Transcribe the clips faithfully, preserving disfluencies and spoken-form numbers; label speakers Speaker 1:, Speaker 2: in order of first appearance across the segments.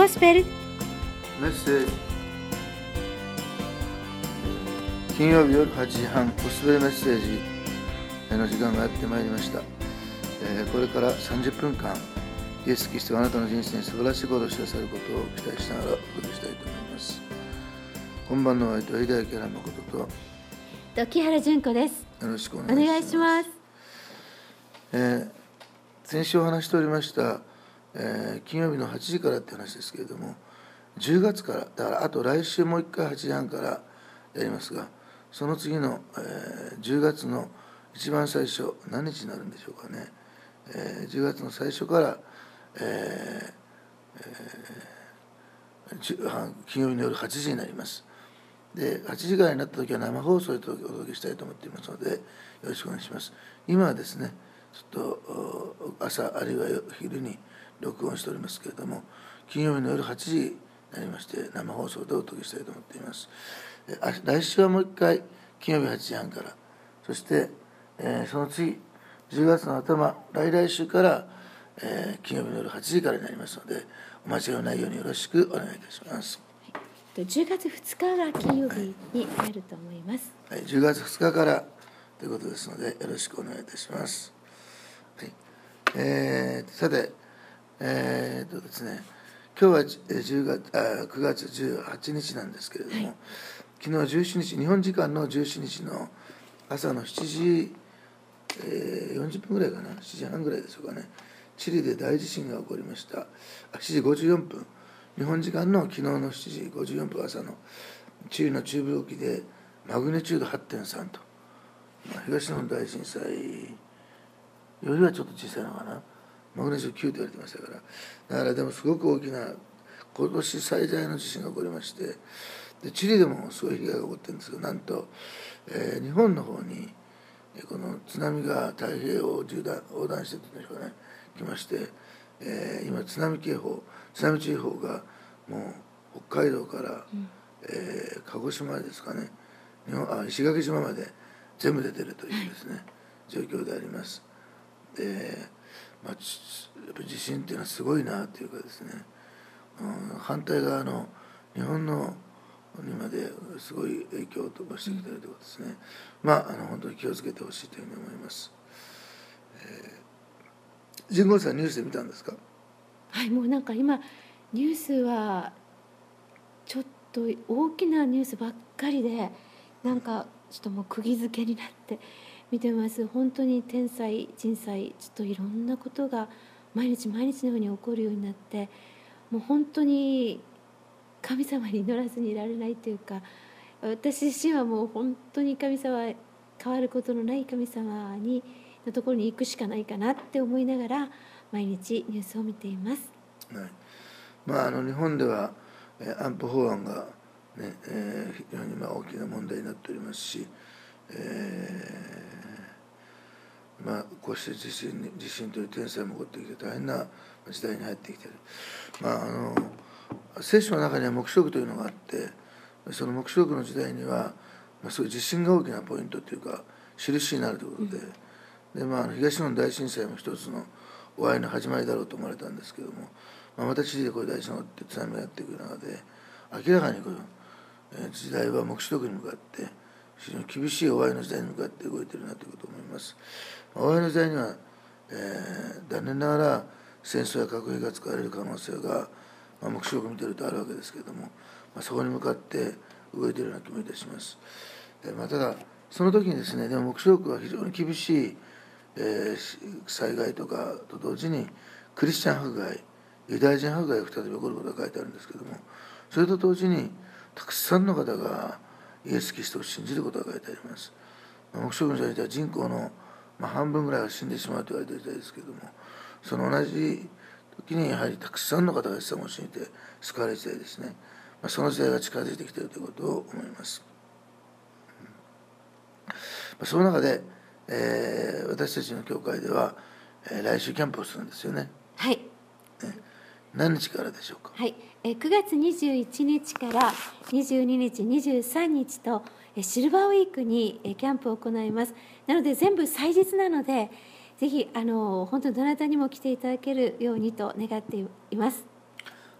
Speaker 1: ゴスペル
Speaker 2: メッセージ、金曜日夜はちじはん、ゴスペルメッセージの時間がやってまいりました。えー、これからさんじゅっぷんかん、イエス・キリストがあなたの人生に素晴らしいことを知らされることを期待しながらお届けしたいと思います。今晩のお相手は井田明誠と
Speaker 1: 時原純子です。
Speaker 2: よろしくお願いします。
Speaker 1: お願いします。
Speaker 2: えー、先週お話しておりました、えー、金曜日のはちじからって話ですけれども、じゅうがつから、だからあと来週もう一回はちじはんからやりますが、その次の、えー、じゅうがつの一番最初、何日になるんでしょうかね、えー、じゅうがつの最初から、えーえー、金曜日の夜はちじになります。で、はちじからになった時は生放送でお届けしたいと思っていますので、よろしくお願いします。今はですね、ちょっと朝あるいは昼に録音しておりますけれども、金曜日の夜はちじになりまして生放送でお届けしたいと思っています。来週はもう一回金曜日はちじはんから、そして、えー、その次じゅうがつの頭、来来週から、えー、金曜日の夜はちじからになりますので、お間違いのないようによろしくお願いいたします。
Speaker 1: じゅうがつふつかが金曜日になると思います。
Speaker 2: はい、はい、じゅうがつふつかからということですので、よろしくお願いいたします。はい、えー、さて、えー、とですね、今日はじゅうがつあくがつじゅうはちにちなんですけれども、はい、昨日じゅうしちにち、日本時間のじゅうしちにちの朝のしちじ、えー、よんじゅっぷんぐらいかな、しちじはんぐらいでしょうかね、チリで大地震が起こりました。しちじごじゅうよんぷん、日本時間の昨日のしちじごじゅうよんぷん朝のチリの中部沖でマグニチュード はってんさん と、まあ、東日本大震災よりはちょっと小さいのかな、マグニチュードきゅうと言われてましたから、だからでもすごく大きな今年最大の地震が起こりまして、でチリでもすごい被害が起こってるんですけど、なんと、えー、日本の方にこの津波が太平洋を縦断横断してというんでしょうかね、来まして、えー、今津波警報、津波注意報がもう北海道から、うん、えー、鹿児島ですかね、日本あ石垣島まで全部出てるというですね状況であります。で、まあ、やっぱり地震っていうのはすごいなというかですね、うん、反対側の日本のにまですごい影響を飛ばしてきているということですね。まあ、あの本当に気をつけてほしいというふうに思います。えー、神宮さんニュースで見たんですか？
Speaker 1: はい、もうなんか今ニュースはちょっと大きなニュースばっかりで、なんかちょっともう釘付けになって見てます。本当に天災人災、ちょっといろんなことが毎日毎日のように起こるようになって、もう本当に神様に祈らずにいられないというか、私自身はもう本当に神様、変わることのない神様にのところに行くしかないかなって思いながら毎日ニュースを見ています。
Speaker 2: はい、まあ、あの日本では安保法案が、ねえー、非常にまあ大きな問題になっておりますし、えーまあ、こうして地震、地震という天災も起こってきて大変な時代に入ってきている。まあ、あの聖書の中には黙示録というのがあって、その黙示録の時代には、まあ、そういう地震が大きなポイントというか印になるということで、うん、で、まあ、東日本大震災も一つの終わりの始まりだろうと思われたんですけども、まあ、またチリでこういう大地震が起きて津波がやっていく中で、明らかにこの時代は黙示録に向かって非常に厳しい終わりの時代に向かって動いているなということを思います。終わりの時代には、えー、残念ながら戦争や核兵器が使われる可能性が、まあ、黙示録を見ているとあるわけですけれども、まあ、そこに向かって動いているような気もいたします。えーまあ、ただその時にですね、でも黙示録は非常に厳しい、えー、災害とかと同時にクリスチャン迫害、ユダヤ人迫害が再び起こることが書いてあるんですけれども、それと同時にたくさんの方がイエス・キリストを信じることが書いてあります。黙示録の時代では人口の、まあ、半分ぐらいが死んでしまうと言われている時代ですけれども、その同じ時にやはりたくさんの方がイエス様を信じて救われる時代ですね。まあ、その時代が近づいてきているということを思います。うん、まあ、その中で、えー、私たちの教会では、えー、来週キャンプをするんですよね。
Speaker 1: はい。
Speaker 2: ね、何日からでしょうか？
Speaker 1: はい、えくがつにじゅういちにちからにじゅうににち、にじゅうさんにちとシルバーウィークにキャンプを行います。なので全部祭日なので、ぜひあの本当にどなたにも来ていただけるようにと願っています。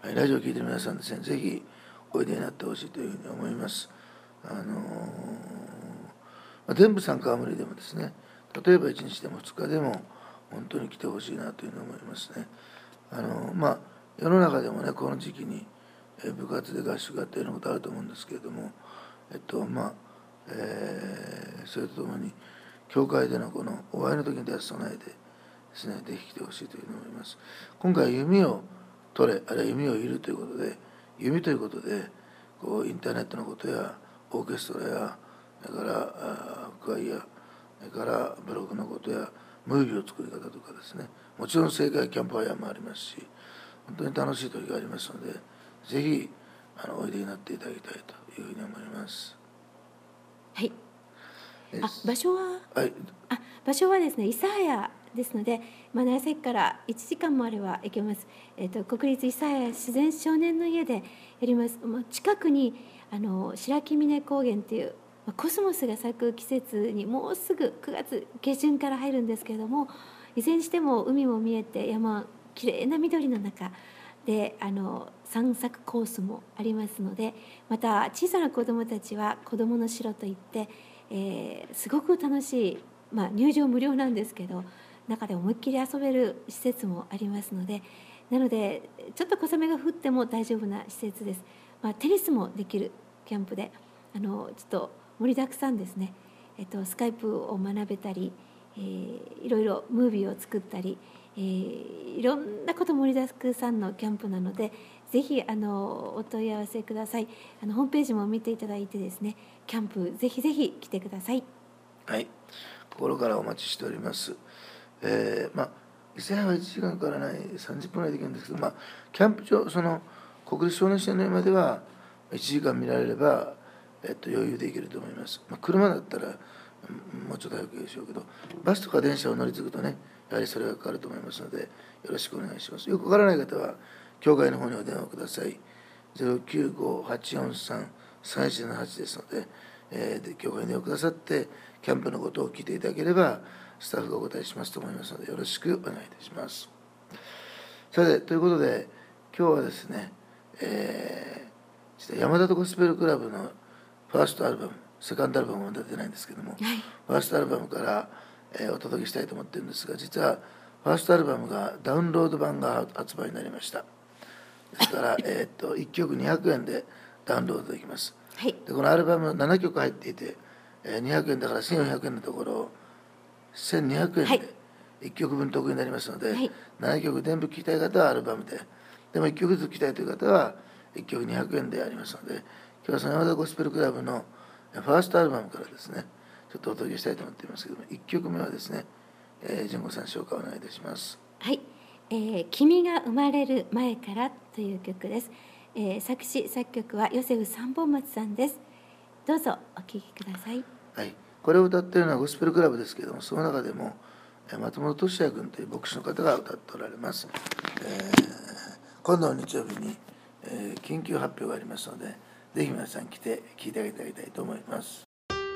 Speaker 2: ラジオを聞いている皆さんですね、ぜひおいでになってほしいというふうに思います。あのーまあ、全部参加は無理でもですね、例えばいちにちでもふつかでも本当に来てほしいなというふうに思いますね。あのーまあ、世の中でもね、この時期に部活で合宿があっていろんなことあると思うんですけれども、えっとまあえー、それとともに教会でのこのお会いの時に対する備えでですね、ぜひ来てほしいというふうに思います。今回弓を取れ、あるいは弓を射るということで、弓ということでこうインターネットのことやオーケストラやそれから副会やそれからブログのことやムービーの作り方とかですね、もちろん正解キャンプファイヤーもありますし、本当に楽しい時がありますので、ぜひあのおいでになっていただきたいというふうに思います。
Speaker 1: はい。あ、場所は、
Speaker 2: はい、
Speaker 1: あ、場所はですね、諫早ですので、まあ、長崎からいちじかんもあれば行けます。えっと、国立諫早自然少年の家でやります。まあ、近くにあの白木峰高原っていう、まあ、コスモスが咲く季節にもうすぐくがつ下旬から入るんですけれども、いずれにしても海も見えて山きれいな緑の中であの散策コースもありますので、また小さな子どもたちは子どもの城といって、えー、すごく楽しい、まあ、入場無料なんですけど中で思いっきり遊べる施設もありますので、なのでちょっと小雨が降っても大丈夫な施設です。まあ、テニスもできるキャンプであのちょっと盛りだくさんですね、えっと、スカイプを学べたり、えー、いろいろムービーを作ったり、えー、いろんなこと盛りだくさんのキャンプなので、ぜひあのお問い合わせください。あのホームページも見ていただいてですね、キャンプぜひぜひ来てください。
Speaker 2: はい、心からお待ちしております。えー、まあ諫早はいちじかんからないさんじゅっぷんぐらいできるんですけど、まあ、キャンプ場その国立少年支援のまではいちじかん見られれば、えっと、余裕で行けると思います。まあ、車だったらもうちょっと早くでしょうけど、バスとか電車を乗り継ぐとね、やはりそれがかかると思いますので、よろしくお願いします。よくわからない方は教会の方にお電話ください。ゼロきゅうご はちよんさん さんいちななはちですので、えー、で教会に電話くださってキャンプのことを聞いていただければスタッフがお答えしますと思いますので、よろしくお願いいたします。さて、ということで今日はですね、えー、山里ゴスペルクラブのファーストアルバム、セカンドアルバムも出てないんですけども、はい、ファーストアルバムから、えー、お届けしたいと思ってるんですが、実はファーストアルバムがダウンロード版が発売になりました。ですから、えー、っといっきょくにひゃくえんでダウンロードできます。はい、でこのアルバムななきょく入っていて、えー、にひゃくえんだからせんよんひゃくえんのところせんにひゃくえんでいっきょくぶん得になりますので、はい、ななきょく全部聴きたい方はアルバムで、でもいっきょくずつ聴きたいという方はいっきょくにひゃくえんでありますので、今日はその山田ゴスペルクラブのファーストアルバムからですね、ちょっとお届けしたいと思っていますけども、いっきょくめはですね、えー、純子さん紹介お願いいたします。
Speaker 1: はい、えー、君が生まれる前からという曲です。えー、作詞作曲はヨセフ三本松さんです。どうぞお聴きください。
Speaker 2: はい、これを歌っているのはゴスペルクラブですけれども、その中でも松本俊也君という牧師の方が歌っておられます。えー、今度の日曜日に、えー、緊急発表がありますので、ぜひ皆さん来て聴いてあげてあげたいと思います。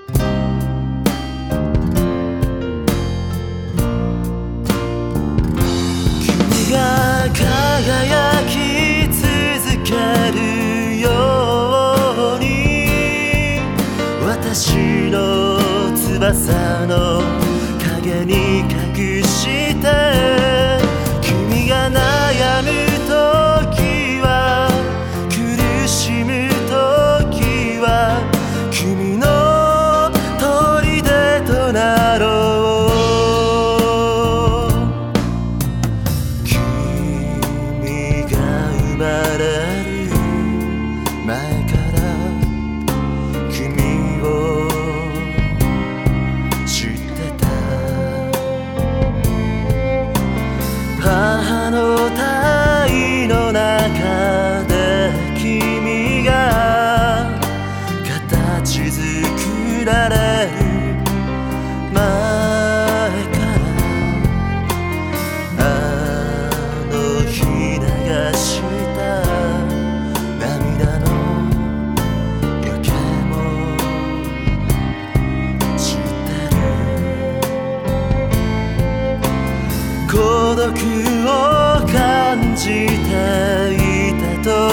Speaker 3: 君が輝き続けるように、私の翼の影に隠して、君が悩む時は苦しむ時は君の砦となろう。君が生まれる前から君を知ってた。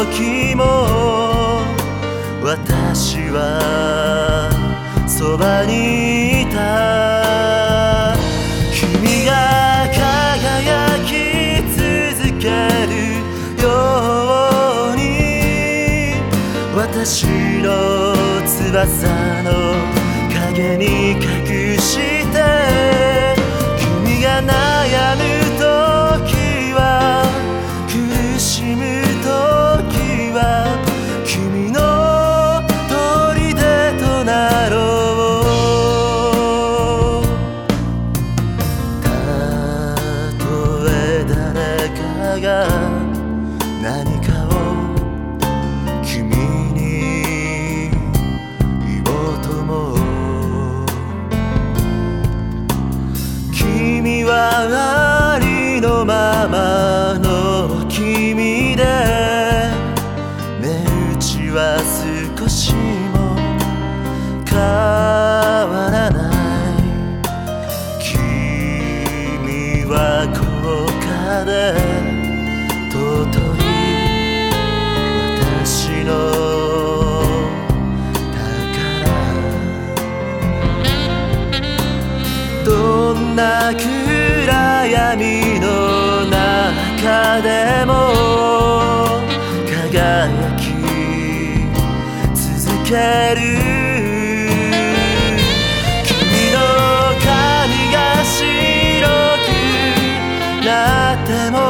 Speaker 3: 時も私はそばにいた。君が輝き続けるように私の翼の影に隠して、君が悩む時は苦しむ時は君の砦となろう。たとえ誰かが何かを君に言おうとも、君はありのままの君で、値打ちは少しも変わらない。君は高価で尊い私の宝。どんな暗闇の中でも輝き続ける。君の髪が白くなっても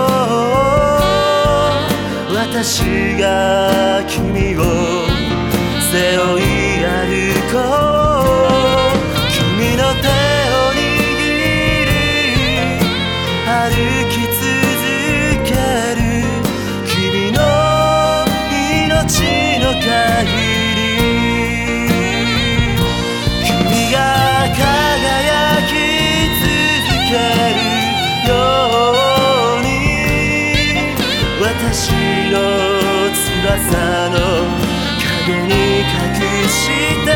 Speaker 3: 私が君を背負い歩こう。君の手を握り歩き続ける。君の命の限り君が輝き続けるように私の翼の影に隠して、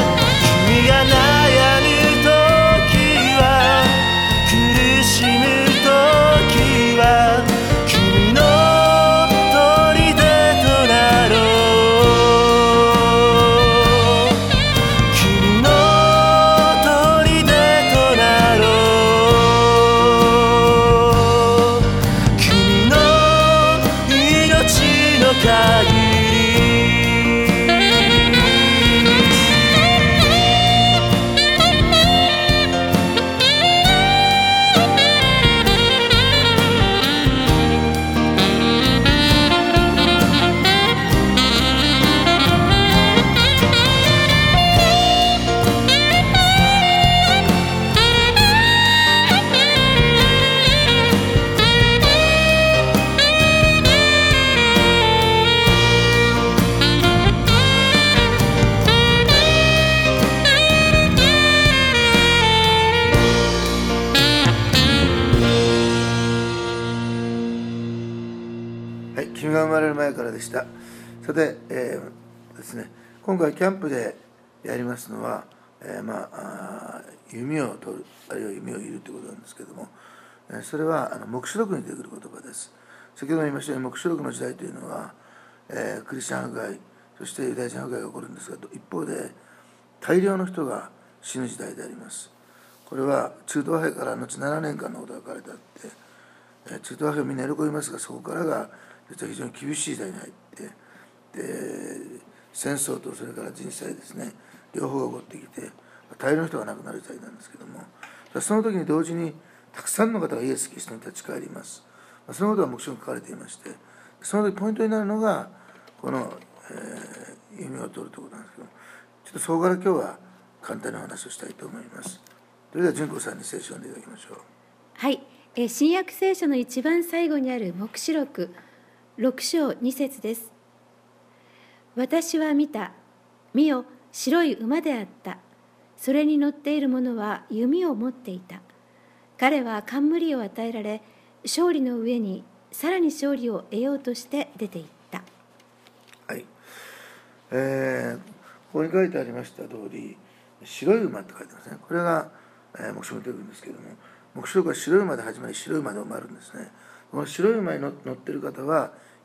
Speaker 3: 君が悩む時は苦しむ時は君の砦となろう。君の砦となろう。君の命の限り。
Speaker 2: はい、君が生まれる前からでした。さて、えーですね、今回キャンプでやりますのは、えーまあ、あ弓を取る、あるいは弓を射るということなんですけれども、えーそれはあの黙示録に出てくる言葉です。先ほど言いましたように黙示録の時代というのは、えークリスチャン迫害、そしてユダヤ人迫害が起こるんですが、一方で大量の人が死ぬ時代であります。これは中東和平から後ななねんかんのことが書かれてあって、えー中東和平をみんな喜びますが、そこからが実は非常に厳しい時代に入って、で戦争とそれから人災ですね、両方が起こってきて大量の人が亡くなる時代なんですけども、その時に同時にたくさんの方がイエス・キリストに立ち返ります。そのことが黙示録に書かれていまして、その時ポイントになるのがこの、えー、弓を取るということなんですけども、ちょっとそこから今日は簡単なお話をしたいと思います。それでは純子さんに聖書を読んでいただきましょう。
Speaker 1: はい、えー新約聖書の一番最後にある黙示録ろく章に節です。私は見た、見よ、白い馬であった。それに乗っている者は弓を持っていた。彼は冠を与えられ、勝利の上にさらに勝利を得ようとして出ていった。
Speaker 2: はい、えー、ここに書いてありました通り、白い馬って書いてますね。これが、えー、黙示録に出てくるんですけれども、黙示録は白い馬で始まり白い馬で終わるんですね。この白い馬に乗っている方は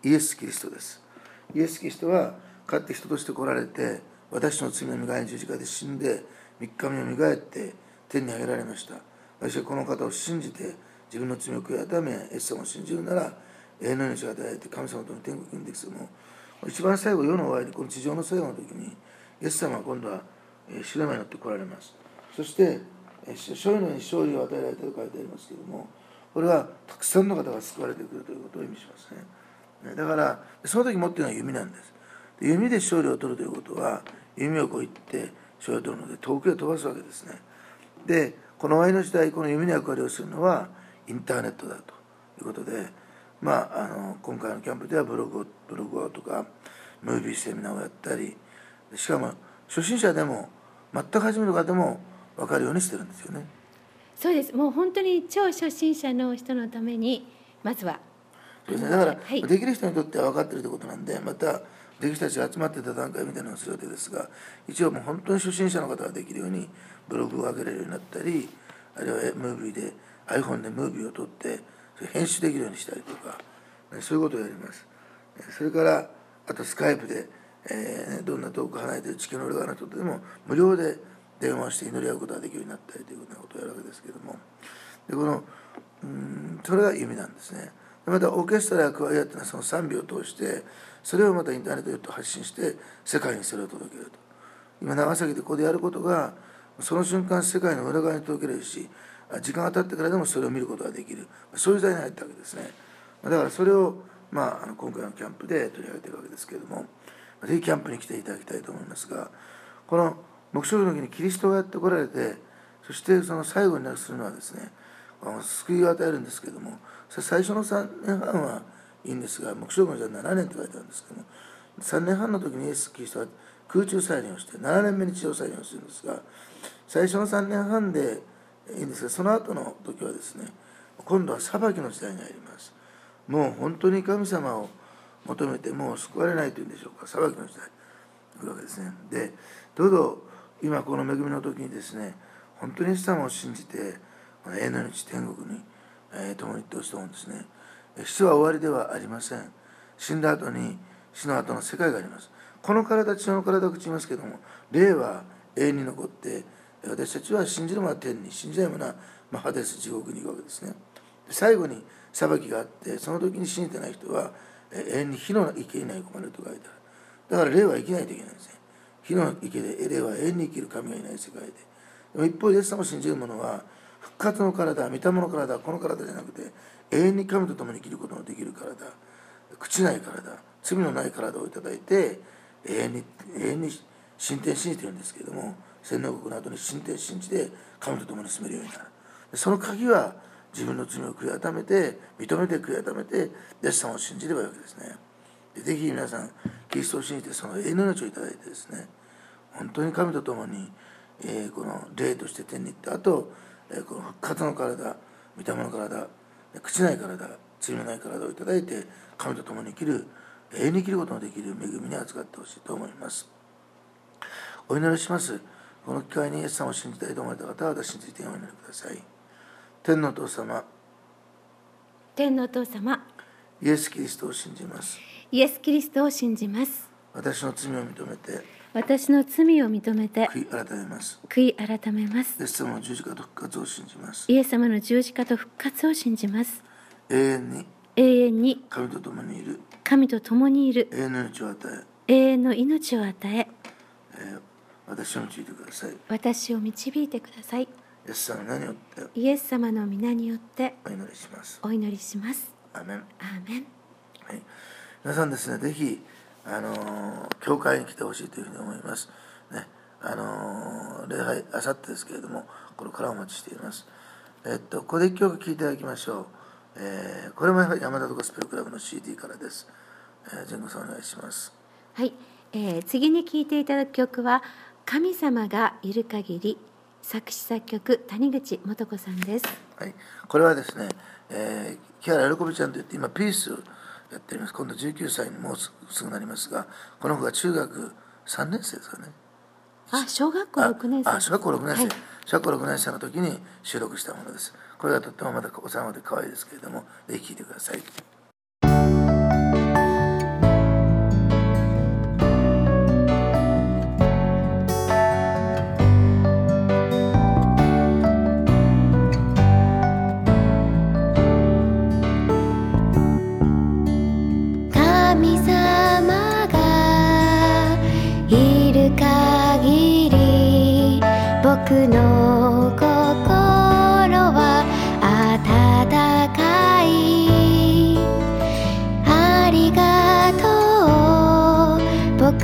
Speaker 2: イエス・キリストです。イエス・キリストはかって人として来られて、私の罪の身代わりに十字架で死んで、みっかめをみがえって天に上げられました。私はこの方を信じて自分の罪を悔い改め、イエス様を信じるなら永遠の命を与えて神様との天国にですけども、一番最後、世の終わりにこの地上の最後の時にイエス様は今度はシュレマに乗って来られます。そして勝利のように勝利を与えられたと書いてありますけれども、これはたくさんの方が救われてくるということを意味しますね。だからその時持っているのは弓なんです。弓で勝利を取るということは、弓をこういって勝利を取るので遠くへ飛ばすわけですね。でこの終わりの時代、この弓の役割をするのはインターネットだということで、まあ、あの今回のキャンプではブログをブログとかムービーセミナーをやったり、しかも初心者でも全く初めの方でも分かるようにしてるんですよね。
Speaker 1: そうです。もう本当に超初心者の人のためにまずは
Speaker 2: そうですね。だから、
Speaker 1: はい、
Speaker 2: できる人にとっては分かってるということなんで、またできる人たちが集まってた段階みたいなのをする予定ですが、一応もう本当に初心者の方ができるようにブログを上げられるようになったり、あるいはムービーで iPhone でムービーを撮ってそれ編集できるようにしたりとか、そういうことをやります。それからあとスカイプで、えー、どんな遠く離れている地球の裏側の人とでも無料で電話をして祈り合うことができるようになったりというようなことをやるわけですけれども、でこのうんそれが夢なんですね。またオーケストラやクワイアっていうのはその賛美を通してそれをまたインターネットで発信して世界にそれを届けると。今長崎でここでやることがその瞬間世界の裏側に届けられるし、時間が経ってからでもそれを見ることができる、そういう時代に入ったわけですね。だからそれを、まあ、あの今回のキャンプで取り上げているわけですけれども、ぜひキャンプに来ていただきたいと思いますが、この黙示録の時にキリストがやってこられて、そしてその最後にするのはですね、救いを与えるんですけれども、最初のさんねんはんはいいんですが、黙示録のじゃななねんって書いてあるんですけども、さんねんはんの時にイエス・キリストは空中再臨をしてななねんめに地上再臨をするんですが、最初のさんねんはんでいいんですが、その後の時はですね、今度は裁きの時代に入ります。もう本当に神様を求めてもう救われないというんでしょうか、裁きの時代に来るわけですね。でどうぞ今この恵みの時にですね、本当にイエス様を信じて永遠の命天国に、えー、共に行ってほしいと思うんですね。死は終わりではありません。死んだ後に死の後の世界があります。この体、地上の体を口言いますけども、霊は永遠に残って、私たちは信じる者は天に、信じない者はまあハデス地獄に行くわけですね。最後に裁きがあって、その時に信じてない人は永遠に火の池に投げ込まれると書いてある。だから霊は生きないといけないんですね。火の池で霊は永遠に生きる神がいない世界で。でも一方でイエス様を信じる者は復活の体、御霊の体、この体じゃなくて永遠に神と共に生きることのできる体、朽ちない体、罪のない体をいただいて永遠に永遠に神天信じているんですけれども、洗脳国の後に神天信じて神と共に住めるようになる。その鍵は自分の罪を悔い改めて、認めて悔い改めてイエス様を信じればいいわけですね。でぜひ皆さんキリストを信じてその永遠の命をいただいてですね、本当に神と共に、えー、この霊として天に行った後、えー、この復活の体、御霊の体、朽ちない体、罪のない体をいただいて神と共に生きる、永遠に生きることのできる恵みに扱ってほしいと思います。お祈りします。この機会にイエス様を信じたいと思われた方は私についてお祈りください。天のお父様、
Speaker 1: 天のお父様、
Speaker 2: イエス・キリストを信じます。
Speaker 1: イエス・キリストを信じます。
Speaker 2: 私の罪を認めて、
Speaker 1: 私の罪を認めて
Speaker 2: 悔い改めます。
Speaker 1: 悔い改めます。
Speaker 2: イエス様の十字架と復活を信じます。
Speaker 1: イエス様の十字架と復活を信じます。
Speaker 2: 永遠に
Speaker 1: 永遠に
Speaker 2: 神と共にいる、
Speaker 1: 神と共にいる、
Speaker 2: 永遠の命を与え、
Speaker 1: 永遠の命を与え、
Speaker 2: えー、私を導いてください。
Speaker 1: 私を導いてください。
Speaker 2: イエス様の名によって
Speaker 1: イエス様の皆によって
Speaker 2: お祈りします。
Speaker 1: お祈りします。
Speaker 2: アーメン。
Speaker 1: アーメン。
Speaker 2: はい、皆さんですね、ぜひあのー、教会に来てほしいというふうに思います。ね、あのー、礼拝あさってですけれども、これからお待ちしています。えっとここで一曲聴いていただきましょう。えー、これもやはり山田ゴスペルクラブの シーディー からです。えー、神子さんお願いします。
Speaker 1: はい、えー、次に聴いていただく曲は神様がいる限り、作詞作曲谷口素子さんです。
Speaker 2: はい、これはですね、えー、木原喜びちゃんといって今ピースやっております。今度じゅうきゅうさいにもうすぐなりますが、この子が中学さんねん生ですかね。
Speaker 1: あ、小学校ろくねん生。
Speaker 2: ああ、小学校ろくねん生、はい、小学校ろくねん生の時に収録したものです。これがとってもまたおさまで可愛いですけれども、ぜひ聴いてください。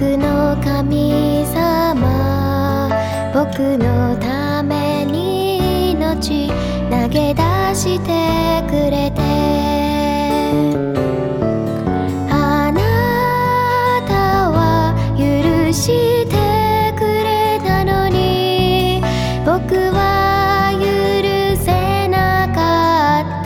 Speaker 4: 僕の神様、僕のために命投げ出してくれて、あなたは許してくれたのに、僕は許せなかった。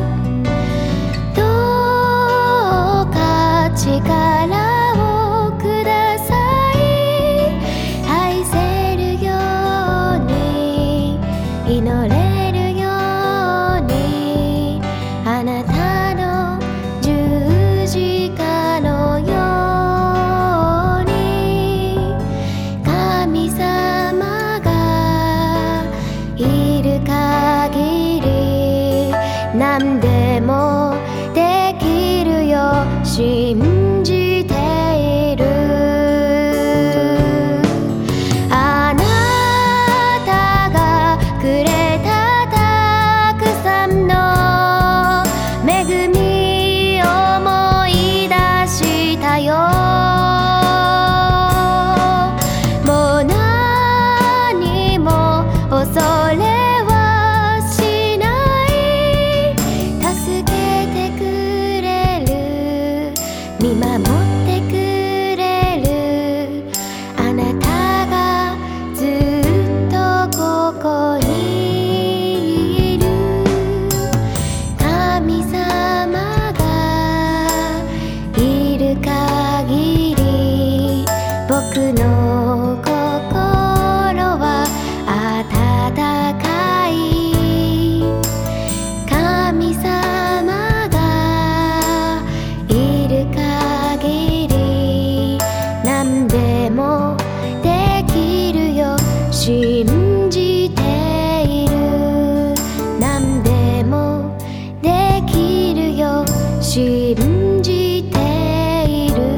Speaker 4: どうか力をください。愛せるように、祈れるように、あなたの十字架のように、神様がいる限り何でもできるよ、信じている。あなたがくれたたくさんの恵みを思い出したよ。もう何も恐れはしない。助けてくれる、見守ってくれる。あなたがずっとここにいる。神様がいる限り、僕の心は温かい。神様がいる限り何でもできるよ、信じている。何でもできるよ、信じている。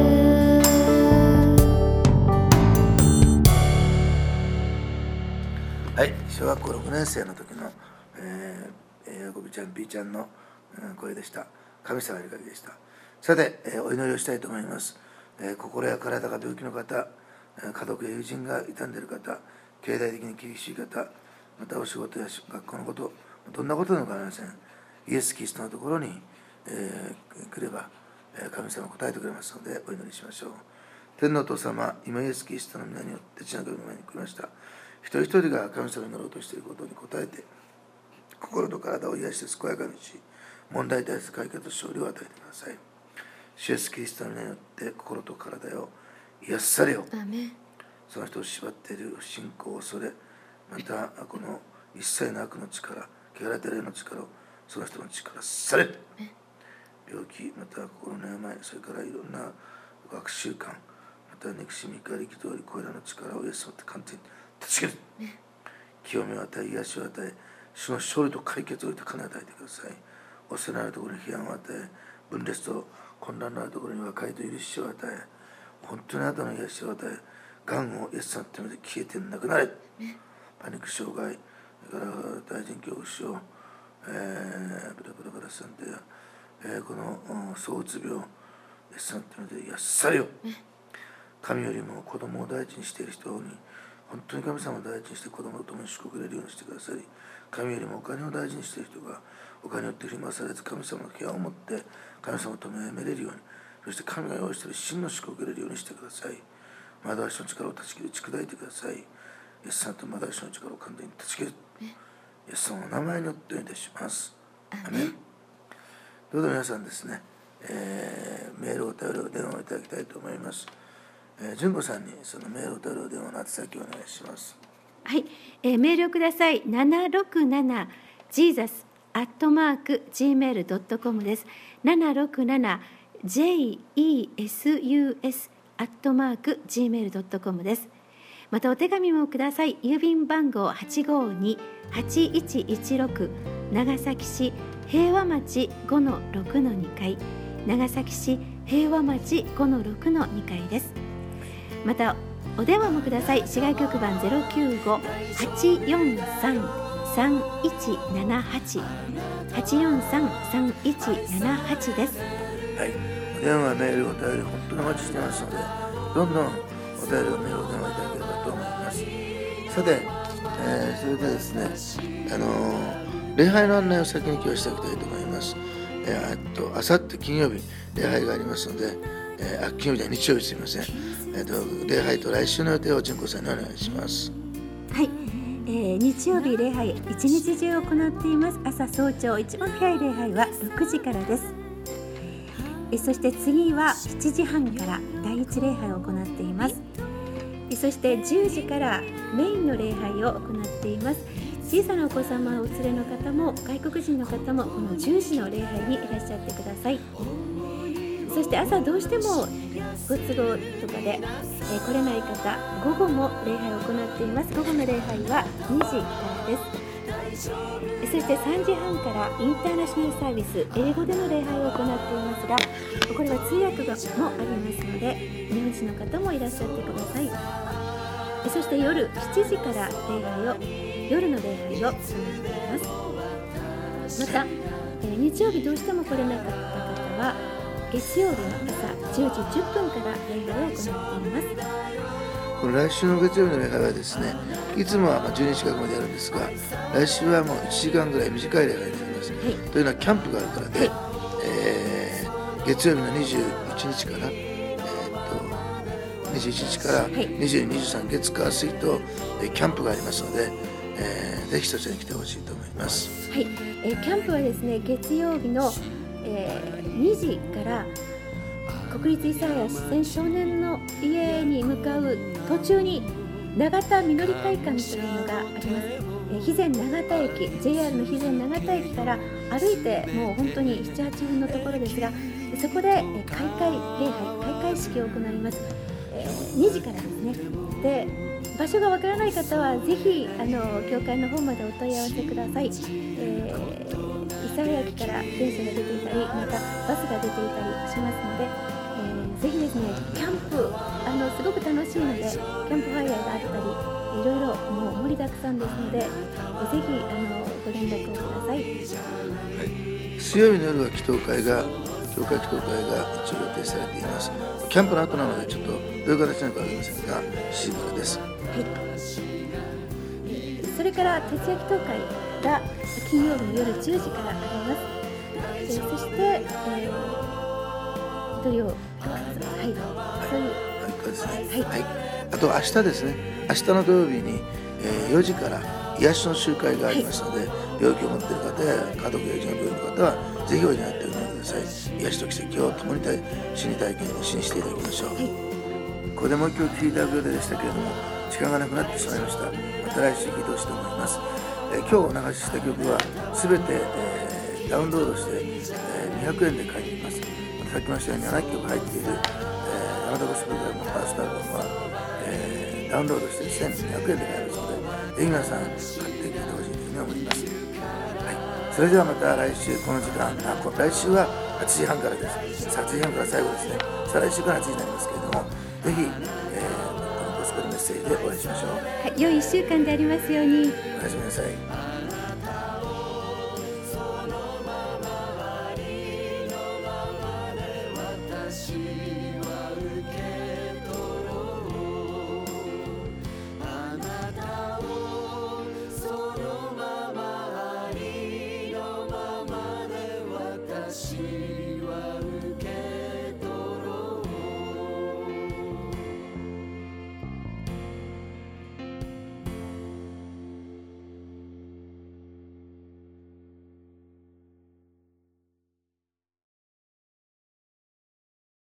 Speaker 2: はい、小学校ろくねん生の時の、えー、ヤコビちゃん、ピーちゃんの、うん、声でした。神様の呼びかけでした。さて、えー、お祈りをしたいと思います。えー、心や体が病気の方、家族や友人が傷んでいる方、経済的に厳しい方、またお仕事や学校のこと、どんなことでも構いません。イエス・キリストのところに、えー、来れば、えー、神様が答えてくれますので、お祈りしましょう。天のお父様、今イエス・キリストの皆によって地の神の前に来ました。一人一人が神様に乗ろうとしていることに応えて、心と体を癒して健やかにし、問題に対する解決と勝利を与えてください。主イエスキリストの皆によって心と体を癒されよ。
Speaker 1: アーメン。
Speaker 2: その人を縛っている信仰、恐れ、またこの一切の悪の力、汚れた霊の力をその人の力され。病気、また心の病、それからいろんな悪習慣、また憎しみ、怒り、憤り、これらの力をイエスをって完全に断ち切る。清めを与え、癒しを与え、主の勝利と解決を置いて金を与えてください。恐れのあるところに批判を与え、分裂と混乱のあるところに和解と許しを与え、本当にあなたの癒しを与え、がんをイエス様の手で消えてなくなれ。パニック障害、それから大臣恐怖症、えー、ブラブラブラさんで、えー、この躁うつ病、イエス様の手で癒されよ。神よりも子供を大事にしている人に、本当に神様を大事にして子供と共に祝福れるようにしてくださり、神よりもお金を大事にしている人がお金によって振り回されず、神様のケアを持って神様と目をめれるように、そして神が用意している真の祝福を受けれるようにしてください。窓足の力を断ち切り打ち砕いてください。イエス様と窓足の力を完全に断ち切る。イエス様の名前によってお願いいたします。アメン。どうぞ皆さんですね、えー、メール、お便り、お電話をいただきたいと思います。えー、純子さんにそのメール、お便り、お電話の宛先をお願いします。
Speaker 1: はい、えー、メールをください。ななろくななジーザスアットマークジーメールドットコム です。ななろくななジェイイーエスユーエスアットマークジーメールドットコム です。またお手紙もください。郵便番号 はちごにはちいちいちろく 長崎市平和町 ごのろくのに 階、長崎市平和町 ごのろくのに 階です。またお電話もください。市外局番 ゼロきゅうご はちよんさん さんいちななはち はちよんさん さんいちななはちです。
Speaker 2: はい、お電話、メール、お便り本当にお待ちしてますので、どんどんお便りをメール、お電話いただければと思います。さて、えー、それでですね、あのー、礼拝の案内を先に今日しておきたいと思います。えー、っとあさって金曜日礼拝がありますので、えー、あ金曜日じゃ日曜日すみません、えー、っと礼拝と来週の予定を純子さんにお願いします。
Speaker 1: はい、えー、日曜日礼拝一日中行っています。朝早朝一番早い礼拝はろくじからです。えそして次はしちじはんから第一礼拝を行っています。えそしてじゅうじからメインの礼拝を行っています。小さなお子様をお連れの方も外国人の方もこのじゅうじの礼拝にいらっしゃってください。そして朝どうしてもご都合とかで、えー、来れない方、午後も礼拝を行っています。午後の礼拝はにじからです。そしてさんじはんからインターナショナルサービス、英語での礼拝を行っていますが、これは通訳もありますので日本人の方もいらっしゃってください。そして夜しちじから礼拝を夜の礼拝を行っています。また、えー、日曜日どうしても来れなかった方は月曜日の朝じゅうじじゅっぷんから礼拝を行っています。
Speaker 2: この来週の月曜日の礼拝はですね、いつもはじゅうにじ近くまでやるんですが、来週はもういちじかんぐらい短い礼拝になります、はい、というのはキャンプがあるからで、はい、えー、月曜日のにじゅういちにちから、えー、とにじゅういちにちからにじゅうに、にじゅうさん、月火水と、えー、キャンプがありますので、えー、ぜひそちらに来てほしいと思います。
Speaker 1: はい、えー、キャンプはですね、月曜日の、えー、にじから国立伊佐谷自然少年の家に向かう途中に永田みのり会館というのがあります。えー、肥前永田駅 ジェイアール の肥前永田駅から歩いてもう本当になな、はちふんのところですが、そこで、えー、開会礼拝開会式を行います。えー、にじからですね。で場所がわからない方はぜひあの教会の方までお問い合わせください。えー伊佐谷駅から電車が出ていたり、またバスが出ていたりしますので、えー、ぜひですね、キャンプあのすごく楽しいので、キャンプファイヤーがあったりいろいろもう盛りだくさんですので、ぜひあのご連絡をください。はい、
Speaker 2: 水曜日の夜は祈祷会が教会祈祷会が一応予定されています。キャンプの後なのでちょっとどういう形なのかわかりませんが、しちじからです。はい、
Speaker 1: それから徹夜祈祷会が金曜日の夜じゅうじからあります。えー、そして、えー、土曜、はい、そういう、
Speaker 2: はいはい、あと明日ですね、明日の土曜日に、えー、よじから癒しの集会がありますので、はい、病気を持っている方や家族や病気の方はぜひおいでになっておいでください。癒しと奇跡を共に死に体験に死にしていただきましょう。はい、ここでもう一曲聴いたようでしたけれども、時間がなくなってしまいました。また来週聴いてほしいと思います。えー、今日お流しした曲はすべて、えー、ダウンロードして、えー、にひゃくえんで買いに行きます。またさっきましたようにななきょく入っている、えー、ヤマダゴスプログラムのファーストアルバムは、えー、ダウンロードしてせんにひゃくえんで買えますので、ぜひ皆さん買って聴いてほしいというふうに思います。はい、それではまた来週この時間、あ来週ははちじはんからです。はちじはんから最後ですね。再来週からはちじになりますけれども、ぜひ、えー、このゴスペルメッセージでお会いしましょう。
Speaker 1: はい、良いいっしゅうかんでありますように。
Speaker 2: おやすみなさい。
Speaker 3: 私